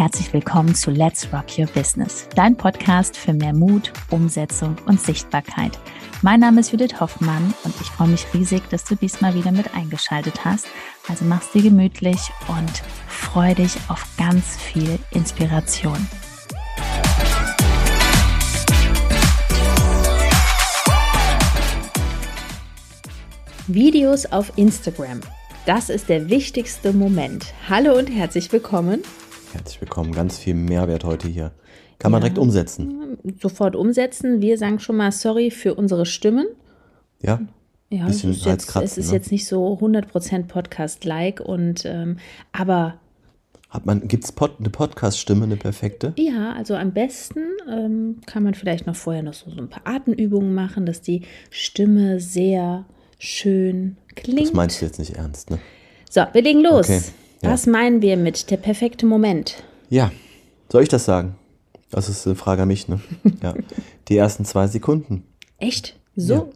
herzlich willkommen zu Let's Rock Your Business, dein Podcast für mehr Mut, Umsetzung und Sichtbarkeit. Mein Name ist Judith Hoffmann und ich freue mich riesig, dass du diesmal wieder mit eingeschaltet hast. Also mach's dir gemütlich und freu dich auf ganz viel Inspiration. Videos auf Instagram. Das ist der wichtigste Moment. Hallo und herzlich willkommen. Herzlich willkommen. Ganz viel Mehrwert heute hier. Kann man direkt umsetzen. Sofort umsetzen. Wir sagen schon mal sorry für unsere Stimmen. Ja, es ist jetzt nicht so 100% Podcast-like aber gibt es eine Podcast-Stimme, eine perfekte? Ja, also am besten kann man vielleicht noch vorher noch so ein paar Atemübungen machen, dass die Stimme sehr schön klingt. Das meinst du jetzt nicht ernst, ne? So, wir legen los. Okay, ja. Was meinen wir mit der perfekte Moment? Ja, soll ich das sagen? Das ist eine Frage an mich, ne? Ja. Die ersten 2 Sekunden. Echt? So? Ja.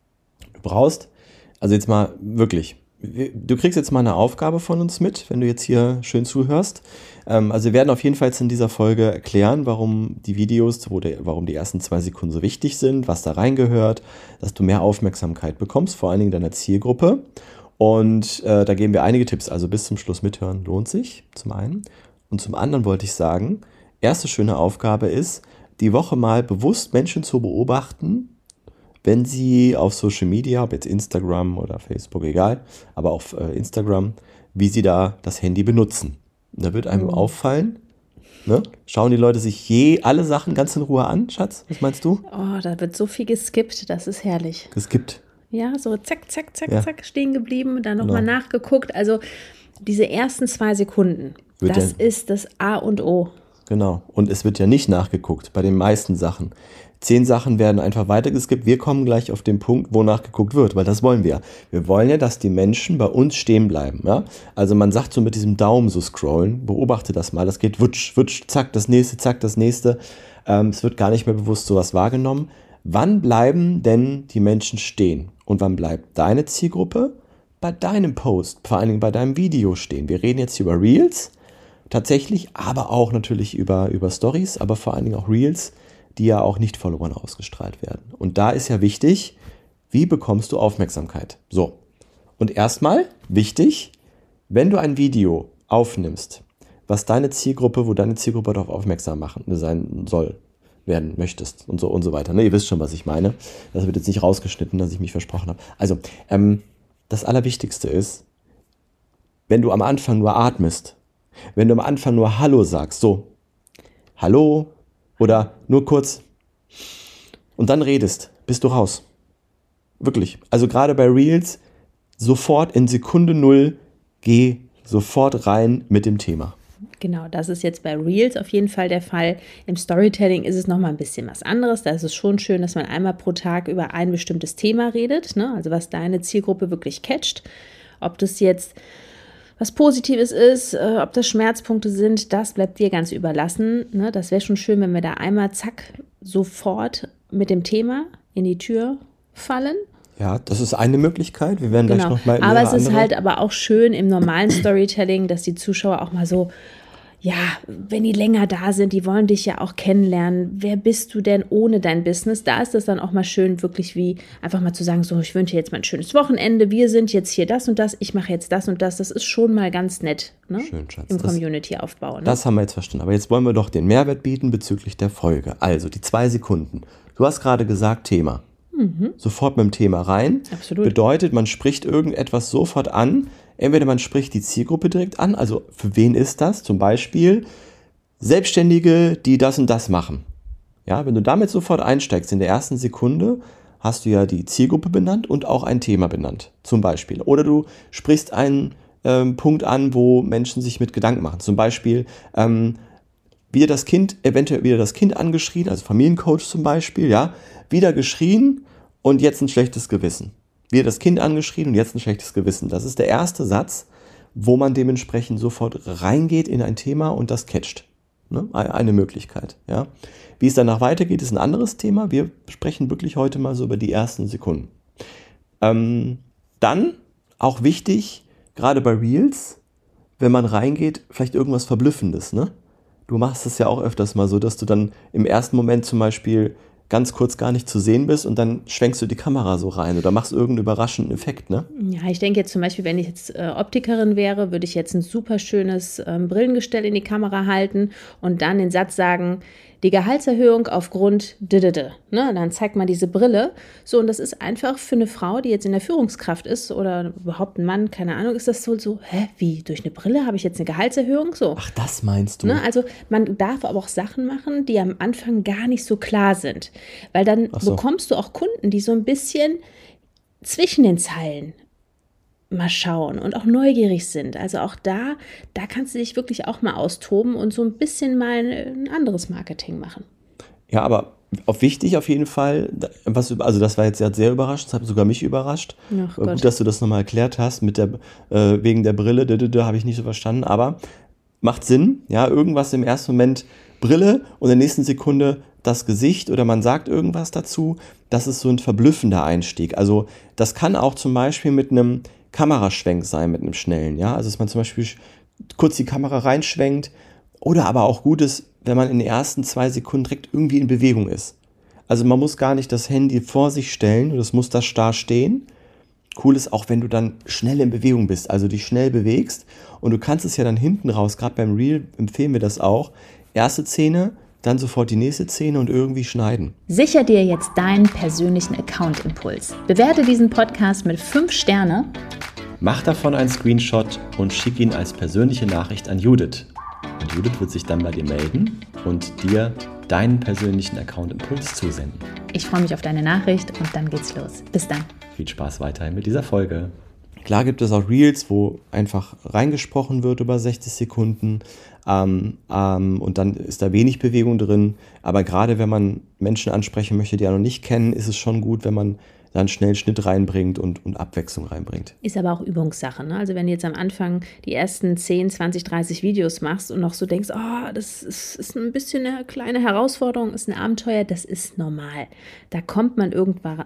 Du brauchst, also jetzt mal wirklich, du kriegst jetzt mal eine Aufgabe von uns mit, wenn du jetzt hier schön zuhörst. Also wir werden auf jeden Fall jetzt in dieser Folge erklären, warum die Videos, warum die ersten 2 Sekunden so wichtig sind, was da reingehört, dass du mehr Aufmerksamkeit bekommst, vor allen Dingen deiner Zielgruppe. Und da geben wir einige Tipps, also bis zum Schluss mithören lohnt sich, zum einen. Und zum anderen wollte ich sagen, erste schöne Aufgabe ist, die Woche mal bewusst Menschen zu beobachten, wenn sie auf Social Media, ob jetzt Instagram oder Facebook, egal, aber auf Instagram, wie sie da das Handy benutzen. Und da wird einem auffallen, ne? Schauen die Leute sich alle Sachen ganz in Ruhe an, Schatz? Was meinst du? Oh, da wird so viel geskippt, das ist herrlich. Geskippt? Ja, so zack, stehen geblieben, dann nochmal nachgeguckt. Also diese ersten 2 Sekunden, das ist das A und O. Genau, und es wird ja nicht nachgeguckt bei den meisten Sachen. 10 Sachen werden einfach weitergeskippt. Wir kommen gleich auf den Punkt, wo nachgeguckt wird, weil das wollen wir. Wir wollen ja, dass die Menschen bei uns stehen bleiben. Ja? Also man sagt so mit diesem Daumen so scrollen, beobachte das mal, das geht wutsch, wutsch, zack, das nächste. Es wird gar nicht mehr bewusst sowas wahrgenommen. Wann bleiben denn die Menschen stehen? Und wann bleibt deine Zielgruppe bei deinem Post, vor allen Dingen bei deinem Video stehen? Wir reden jetzt über Reels, tatsächlich, aber auch natürlich über Stories, aber vor allen Dingen auch Reels, die ja auch nicht Followern ausgestrahlt werden. Und da ist ja wichtig, wie bekommst du Aufmerksamkeit? So, und erstmal wichtig, wenn du ein Video aufnimmst, wo deine Zielgruppe darauf aufmerksam sein soll, werden möchtest und so weiter. Ne, ihr wisst schon, was ich meine. Das wird jetzt nicht rausgeschnitten, dass ich mich versprochen habe. Also, das Allerwichtigste ist, wenn du am Anfang nur atmest, wenn du am Anfang nur Hallo sagst, so, Hallo oder nur kurz und dann redest, bist du raus. Wirklich. Also gerade bei Reels, sofort in Sekunde 0, geh sofort rein mit dem Thema. Genau, das ist jetzt bei Reels auf jeden Fall der Fall. Im Storytelling ist es nochmal ein bisschen was anderes. Da ist es schon schön, dass man einmal pro Tag über ein bestimmtes Thema redet, ne? Also was deine Zielgruppe wirklich catcht. Ob das jetzt was Positives ist, ob das Schmerzpunkte sind, das bleibt dir ganz überlassen. Ne? Das wäre schon schön, wenn wir da einmal sofort mit dem Thema in die Tür fallen. Ja, das ist eine Möglichkeit. Wir werden gleich noch mal aber es ist halt aber auch schön im normalen Storytelling, dass die Zuschauer auch mal so, ja, wenn die länger da sind, die wollen dich ja auch kennenlernen. Wer bist du denn ohne dein Business? Da ist es dann auch mal schön, wirklich wie einfach mal zu sagen, so, ich wünsche dir jetzt mal ein schönes Wochenende. Wir sind jetzt hier das und das. Ich mache jetzt das und das. Das ist schon mal ganz nett, ne? Schön, Schatz. Im Community-Aufbau. Ne? Das haben wir jetzt verstanden. Aber jetzt wollen wir doch den Mehrwert bieten bezüglich der Folge. Also die 2 Sekunden. Du hast gerade gesagt, Thema. Sofort mit dem Thema rein. Absolut. Bedeutet, man spricht irgendetwas sofort an. Entweder man spricht die Zielgruppe direkt an, also für wen ist das? Zum Beispiel Selbstständige, die das und das machen. Ja, wenn du damit sofort einsteigst in der ersten Sekunde, hast du ja die Zielgruppe benannt und auch ein Thema benannt, zum Beispiel. Oder du sprichst einen Punkt an, wo Menschen sich mit Gedanken machen. Zum Beispiel eventuell wieder das Kind angeschrien, also Familiencoach zum Beispiel, ja, wieder geschrien und jetzt ein schlechtes Gewissen. Wieder das Kind angeschrien und jetzt ein schlechtes Gewissen. Das ist der erste Satz, wo man dementsprechend sofort reingeht in ein Thema und das catcht. Ne? Eine Möglichkeit. Ja? Wie es danach weitergeht, ist ein anderes Thema. Wir sprechen wirklich heute mal so über die ersten Sekunden. Dann, auch wichtig, gerade bei Reels, wenn man reingeht, vielleicht irgendwas Verblüffendes. Ne? du machst es ja auch öfters mal so, dass du dann im ersten Moment zum Beispiel ganz kurz gar nicht zu sehen bist und dann schwenkst du die Kamera so rein oder machst irgendeinen überraschenden Effekt, ne? Ja, ich denke jetzt zum Beispiel, wenn ich jetzt Optikerin wäre, würde ich jetzt ein super schönes Brillengestell in die Kamera halten und dann den Satz sagen, die Gehaltserhöhung aufgrund ne? Dann zeigt man diese Brille. So, und das ist einfach für eine Frau, die jetzt in der Führungskraft ist oder überhaupt ein Mann, keine Ahnung, ist das so, wie, durch eine Brille habe ich jetzt eine Gehaltserhöhung? So. Ach, das meinst du? Ne? Also man darf aber auch Sachen machen, die am Anfang gar nicht so klar sind. Weil dann bekommst du auch Kunden, die so ein bisschen zwischen den Zeilen mal schauen und auch neugierig sind. Also auch da kannst du dich wirklich auch mal austoben und so ein bisschen mal ein anderes Marketing machen. Ja, aber wichtig auf jeden Fall, also das war jetzt sehr überraschend, das hat sogar mich überrascht. Ach Gut, Gott. dass du das nochmal erklärt hast, wegen der Brille, habe ich nicht so verstanden, aber macht Sinn, ja, irgendwas im ersten Moment Brille und in der nächsten Sekunde das Gesicht oder man sagt irgendwas dazu, das ist so ein verblüffender Einstieg. Also das kann auch zum Beispiel mit einem Kameraschwenk sein, mit einem schnellen, ja, also dass man zum Beispiel kurz die Kamera reinschwenkt oder aber auch gut ist, wenn man in den ersten 2 Sekunden direkt irgendwie in Bewegung ist. Also man muss gar nicht das Handy vor sich stellen, das muss da starr stehen. Cool ist auch, wenn du dann schnell in Bewegung bist, also dich schnell bewegst und du kannst es ja dann hinten raus, gerade beim Reel empfehlen wir das auch, erste Szene, dann sofort die nächste Szene und irgendwie schneiden. Sicher dir jetzt deinen persönlichen Account-Impuls. Bewerte diesen Podcast mit 5 Sterne. Mach davon einen Screenshot und schick ihn als persönliche Nachricht an Judith. Und Judith wird sich dann bei dir melden und dir deinen persönlichen Account-Impuls zusenden. Ich freue mich auf deine Nachricht und dann geht's los. Bis dann. Viel Spaß weiterhin mit dieser Folge. Klar gibt es auch Reels, wo einfach reingesprochen wird über 60 Sekunden und dann ist da wenig Bewegung drin. Aber gerade wenn man Menschen ansprechen möchte, die er noch nicht kennen, ist es schon gut, wenn man dann schnell Schnitt reinbringt und Abwechslung reinbringt. Ist aber auch Übungssache, ne? Also wenn du jetzt am Anfang die ersten 10, 20, 30 Videos machst und noch so denkst, das ist ein bisschen eine kleine Herausforderung, ist ein Abenteuer, das ist normal. Da kommt man irgendwann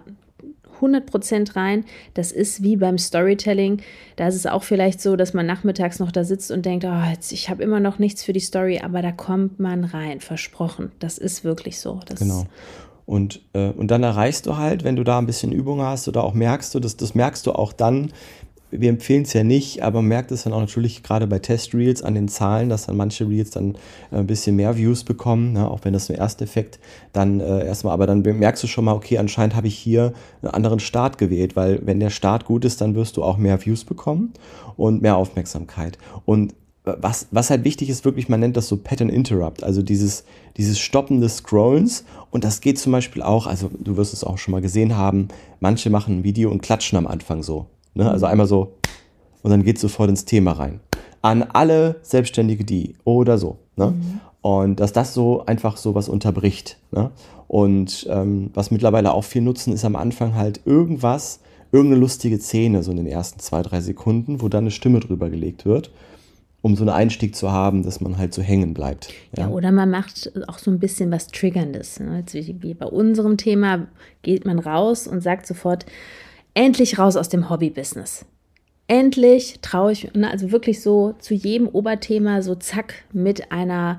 100% rein. Das ist wie beim Storytelling. Da ist es auch vielleicht so, dass man nachmittags noch da sitzt und denkt, ich habe immer noch nichts für die Story, aber da kommt man rein, versprochen. Das ist wirklich so. Genau. Und dann erreichst du halt, wenn du da ein bisschen Übung hast oder auch merkst du, das merkst du auch dann, wir empfehlen es ja nicht, aber man merkt es dann auch natürlich gerade bei Test-Reels an den Zahlen, dass dann manche Reels dann ein bisschen mehr Views bekommen, ne? Auch wenn das im ersten Effekt dann erstmal, aber dann merkst du schon mal, okay, anscheinend habe ich hier einen anderen Start gewählt, weil wenn der Start gut ist, dann wirst du auch mehr Views bekommen und mehr Aufmerksamkeit. Und was halt wichtig ist, wirklich, man nennt das so Pattern Interrupt, also dieses Stoppen des Scrollens und das geht zum Beispiel auch, also du wirst es auch schon mal gesehen haben, manche machen ein Video und klatschen am Anfang so. Ne? Also einmal so und dann geht es sofort ins Thema rein. An alle Selbstständige, die oder so. Ne? Und dass das so einfach so was unterbricht. Ne? Und was mittlerweile auch viel nutzen, ist am Anfang halt irgendeine lustige Szene, so in den ersten 2, 3 Sekunden, wo dann eine Stimme drüber gelegt wird, um so einen Einstieg zu haben, dass man halt so hängen bleibt. Ja, oder man macht auch so ein bisschen was Triggerndes. Ne? Jetzt wie bei unserem Thema geht man raus und sagt sofort, endlich raus aus dem Hobby-Business. Endlich traue ich, also wirklich so zu jedem Oberthema so zack mit einer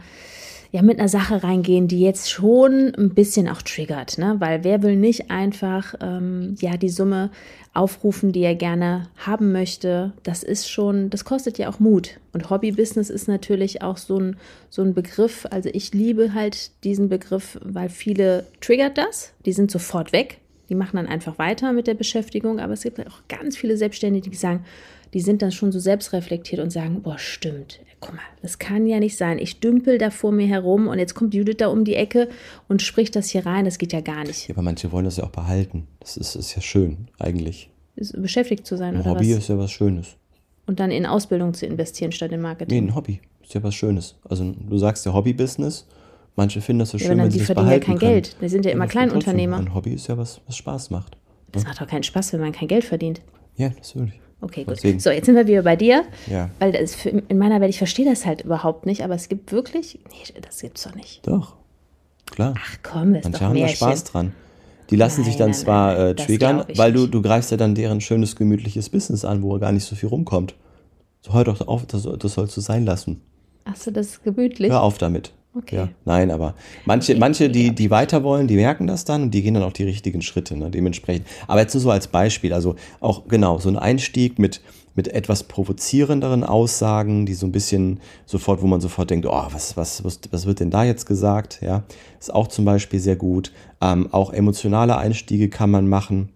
Sache reingehen, die jetzt schon ein bisschen auch triggert, ne? Weil wer will nicht einfach die Summe aufrufen, die er gerne haben möchte. Das kostet ja auch Mut. Und Hobby-Business ist natürlich auch so ein Begriff, also ich liebe halt diesen Begriff, weil viele triggert das, die sind sofort weg. Die machen dann einfach weiter mit der Beschäftigung, aber es gibt auch ganz viele Selbstständige, die sagen, die sind dann schon so selbstreflektiert und sagen, stimmt, guck mal, das kann ja nicht sein. Ich dümpel da vor mir herum und jetzt kommt Judith da um die Ecke und spricht das hier rein, das geht ja gar nicht. Ja, aber manche wollen das ja auch behalten. Das ist ja schön, eigentlich. Beschäftigt zu sein ein oder Hobby was? Ist ja was Schönes. Und dann in Ausbildung zu investieren statt in Marketing. Nee, ein Hobby ist ja was Schönes. Also du sagst ja Hobby-Business. Manche finden das so schön, wenn sie das behalten können. Die verdienen ja kein Geld. Die sind ja immer Kleinunternehmer. Ein Hobby ist ja was Spaß macht. Das macht doch keinen Spaß, wenn man kein Geld verdient. Ja, natürlich. Okay, gut. Deswegen. So, jetzt sind wir wieder bei dir. Ja. Weil in meiner Welt, ich verstehe das halt überhaupt nicht, aber es gibt wirklich, nee, das gibt's doch nicht. Doch, klar. Ach komm, ist manche doch haben da Spaß dran. Die lassen sich dann zwar triggern, weil du greifst ja dann deren schönes, gemütliches Business an, wo gar nicht so viel rumkommt. So, hör doch auf, das sollst du sein lassen. Ach so, das ist gemütlich. Hör auf damit. Okay. Ja, nein, aber manche die weiter wollen, die merken das dann und die gehen dann auch die richtigen Schritte, ne, dementsprechend. Aber jetzt nur so als Beispiel, also auch genau, so ein Einstieg mit etwas provozierenderen Aussagen, die so ein bisschen sofort, wo man sofort denkt, oh, was wird denn da jetzt gesagt? Ja, ist auch zum Beispiel sehr gut. Auch emotionale Einstiege kann man machen,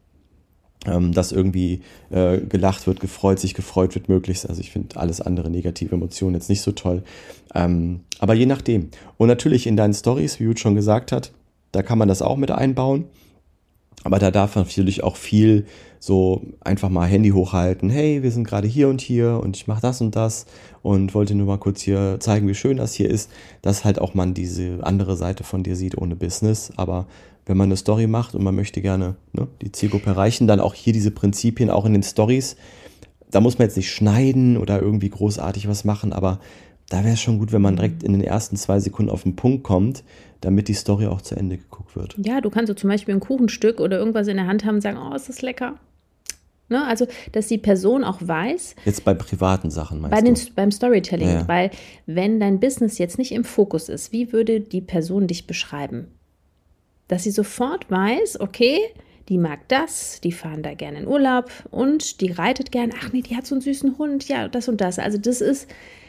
dass irgendwie gelacht wird, sich gefreut wird möglichst. Also ich finde alles andere negative Emotionen jetzt nicht so toll. Aber je nachdem. Und natürlich in deinen Stories, wie Jude schon gesagt hat, da kann man das auch mit einbauen. Aber da darf man natürlich auch viel so einfach mal Handy hochhalten. Hey, wir sind gerade hier und ich mache das und das und wollte nur mal kurz hier zeigen, wie schön das hier ist. Dass halt auch man diese andere Seite von dir sieht ohne Business. Aber wenn man eine Story macht und man möchte gerne die Zielgruppe erreichen, dann auch hier diese Prinzipien auch in den Stories. Da muss man jetzt nicht schneiden oder irgendwie großartig was machen, aber da wäre es schon gut, wenn man direkt in den ersten 2 Sekunden auf den Punkt kommt, damit die Story auch zu Ende geguckt wird. Ja, du kannst so zum Beispiel ein Kuchenstück oder irgendwas in der Hand haben und sagen, oh, ist das lecker. Ne? Also, dass die Person auch weiß. Jetzt bei privaten Sachen meinst du? Beim Storytelling, Ja. Weil wenn dein Business jetzt nicht im Fokus ist, wie würde die Person dich beschreiben? Dass sie sofort weiß, okay, die mag das, die fahren da gerne in Urlaub und die reitet gerne. Ach nee, die hat so einen süßen Hund, ja, das und das. Also es ist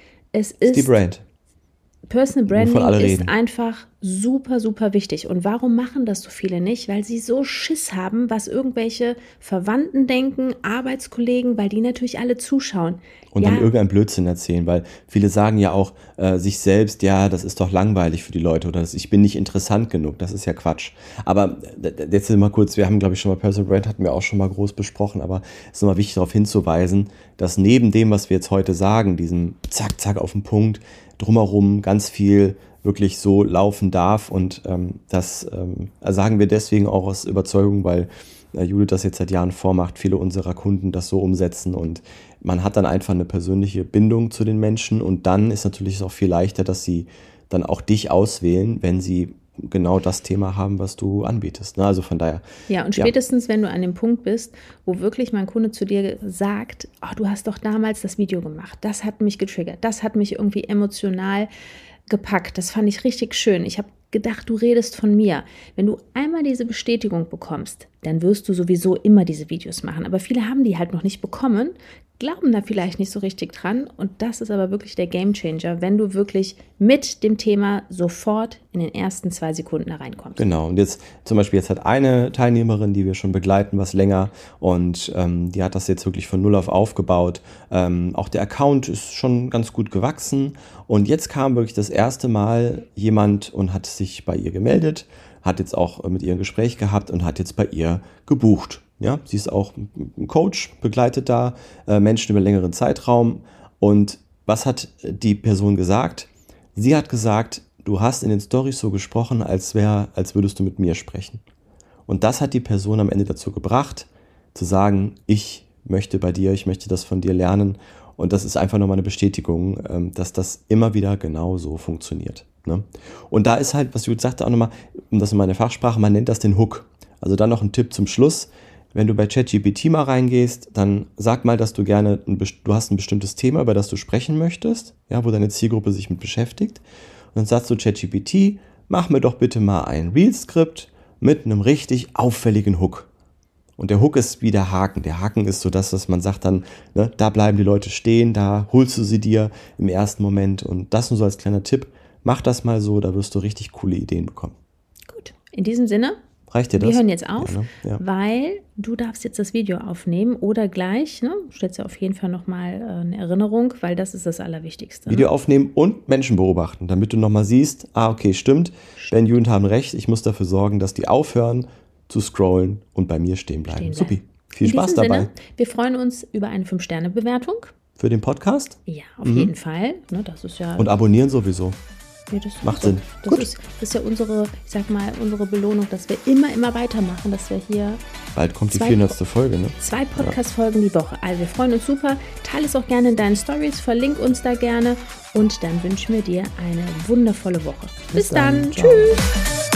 Die Brand. Personal Wovon alle Branding ist reden. einfach super, super wichtig. Und warum machen das so viele nicht? Weil sie so Schiss haben, was irgendwelche Verwandten denken, Arbeitskollegen, weil die natürlich alle zuschauen. Und dann irgendein Blödsinn erzählen, weil viele sagen ja auch sich selbst, ja, das ist doch langweilig für die Leute oder ich bin nicht interessant genug, das ist ja Quatsch. Aber jetzt mal kurz, wir haben glaube ich schon mal Personal Brand, hatten wir auch schon mal groß besprochen, aber es ist nochmal wichtig darauf hinzuweisen, dass neben dem, was wir jetzt heute sagen, diesem zack, zack auf den Punkt, drumherum ganz viel wirklich so laufen darf und das sagen wir deswegen auch aus Überzeugung, weil Judith das jetzt seit Jahren vormacht, viele unserer Kunden das so umsetzen und man hat dann einfach eine persönliche Bindung zu den Menschen und dann ist natürlich auch viel leichter, dass sie dann auch dich auswählen, wenn sie genau das Thema haben, was du anbietest. Ne? Also von daher. Ja, und spätestens, wenn du an dem Punkt bist, wo wirklich mein Kunde zu dir sagt, oh, du hast doch damals das Video gemacht, das hat mich getriggert, das hat mich irgendwie emotional gepackt, das fand ich richtig schön. Ich habe gedacht, du redest von mir. Wenn du einmal diese Bestätigung bekommst, dann wirst du sowieso immer diese Videos machen. Aber viele haben die halt noch nicht bekommen, glauben da vielleicht nicht so richtig dran. Und das ist aber wirklich der Gamechanger, wenn du wirklich mit dem Thema sofort in den ersten 2 Sekunden da reinkommst. Genau. Und jetzt zum Beispiel, jetzt hat eine Teilnehmerin, die wir schon begleiten, was länger und die hat das jetzt wirklich von null auf aufgebaut. Auch der Account ist schon ganz gut gewachsen. Und jetzt kam wirklich das erste Mal jemand und hat sich bei ihr gemeldet, hat jetzt auch mit ihr ein Gespräch gehabt und hat jetzt bei ihr gebucht. Ja, sie ist auch ein Coach, begleitet da Menschen über einen längeren Zeitraum. Und was hat die Person gesagt? Sie hat gesagt, du hast in den Storys so gesprochen, als würdest du mit mir sprechen. Und das hat die Person am Ende dazu gebracht, zu sagen, ich möchte bei dir, ich möchte das von dir lernen. Und das ist einfach nochmal eine Bestätigung, dass das immer wieder genau so funktioniert. Ne? Und da ist halt, was Judith sagte auch nochmal, um das in meiner Fachsprache, man nennt das den Hook. Also dann noch ein Tipp zum Schluss. Wenn du bei ChatGPT mal reingehst, dann sag mal, dass du du hast ein bestimmtes Thema, über das du sprechen möchtest, ja, wo deine Zielgruppe sich mit beschäftigt. Und dann sagst du ChatGPT, mach mir doch bitte mal ein Reel-Skript mit einem richtig auffälligen Hook. Und der Hook ist wie der Haken. Der Haken ist so das, was man sagt dann, ne, da bleiben die Leute stehen, da holst du sie dir im ersten Moment. Und das nur so als kleiner Tipp, mach das mal so, da wirst du richtig coole Ideen bekommen. Gut, in diesem Sinne. Reicht dir das? Wir hören jetzt auf, ja, ne? Ja. weil du darfst jetzt das Video aufnehmen oder gleich, ne, stellst du auf jeden Fall nochmal eine Erinnerung, weil das ist das Allerwichtigste. Video aufnehmen und Menschen beobachten, damit du nochmal siehst, okay, stimmt, Ben, Judith haben recht, ich muss dafür sorgen, dass die aufhören zu scrollen und bei mir stehen bleiben. Supi, viel Spaß dabei. Sinne, wir freuen uns über eine 5-Sterne-Bewertung. Für den Podcast? Ja, auf jeden Fall. Ne, das ist ja. Und abonnieren sowieso. Ja, das macht Sinn. Das ist ja unsere, ich sag mal, unsere Belohnung, dass wir immer weitermachen, dass wir hier. Bald kommt die 400. Folge, ne? 2 Podcast-Folgen die Woche. Also wir freuen uns super. Teile es auch gerne in deinen Stories, verlink uns da gerne und dann wünschen wir dir eine wundervolle Woche. Bis dann. Ciao. Tschüss.